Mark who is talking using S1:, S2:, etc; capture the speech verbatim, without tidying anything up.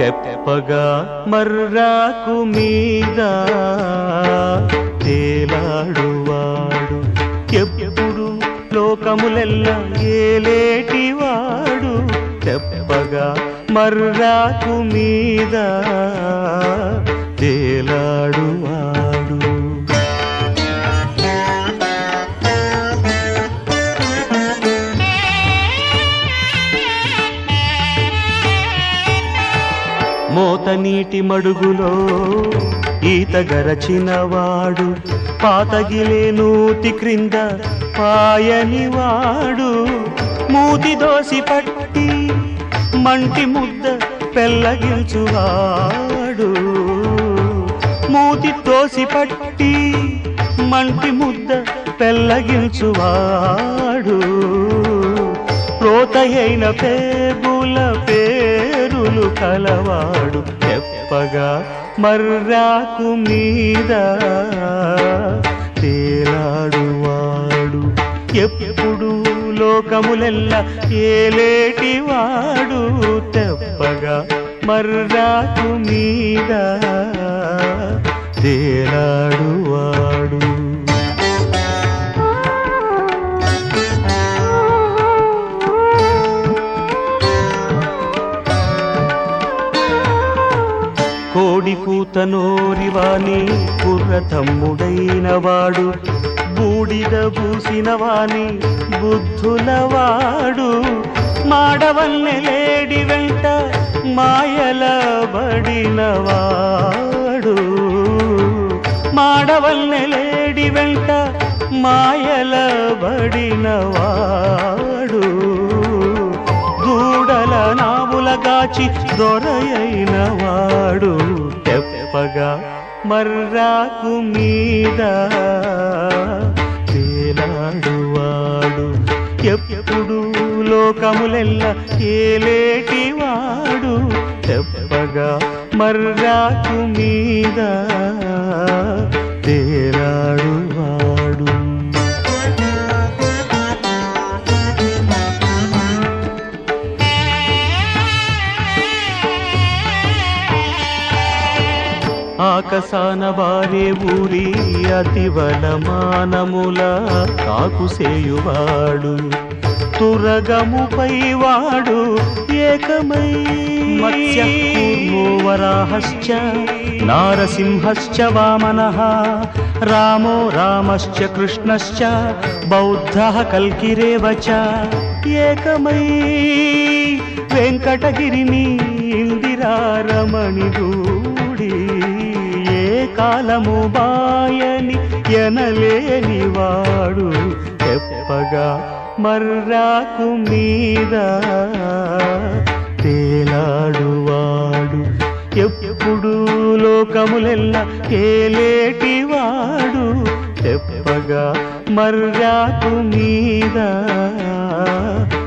S1: తెప్పగా మర్రాకు మీద తేలాడువాడు ఎప్పుడు లోకములెల్ల ఏలేటివాడు తెప్పగా మర్రాకు మీద తేలాడువాడు మోత నీటి మడుగులో ఈత గరచినవాడు పాతగిలే నూతి క్రింద పాయనివాడు మూతి దోసి పట్టి మంటి ముద్ద పెళ్ళగిల్చువాడు మూతి దోసి పట్టి మంటి ముద్ద పెళ్ళగిల్చువాడు రోతయైన పేగుల పేరులు కలవాడు తెప్పగా మర్రాకు మీద తేలాడువాడు ఎప్పుడు లోకములెల్ల ఏలేటివాడు తెప్పగా మర్రాకు మీద తేలాడువాడు కోడి కూత నోరివాణి కుర్ర తమ్ముడైనవాడు బూడిద పూసినవాణి బుద్ధులవాడు మాడవన్నెలేడి వెంట మాయలబడినవాడు మాడవన్నెలేడి వెంట మాయలబడినవాడు దూడల నావులగాచి దొరయైనవాడు తెప్పగా మర్రాకు మీద తేలాడువాడు ఎప్పుడు లోకములెల్ల ఏలేటివాడు తెప్పగా మర్రాకు మీద తేలాడువాడు ఆకసాన వారే ఊరి అతివలమానముల కాకుసేయువాడు తురగముపై వాడు ఏకమై మత్స్యకూర్మో వరాహశ్చ నారసింహశ్చ వామనః రామో రామశ్చ కృష్ణశ్చ బౌద్ధః కల్కిరేవ చ ఏకమై వెంకటగిరిని ఇందిరారమణి దూడి ఏ కాలము బాయని ఎనలేనివాడు తెప్పగా మర్రాకు మీద తేలాడువాడు ఎప్పుడు లోకములెల్ల ఏలేటివాడు తెప్పగా మర్రాకు మీద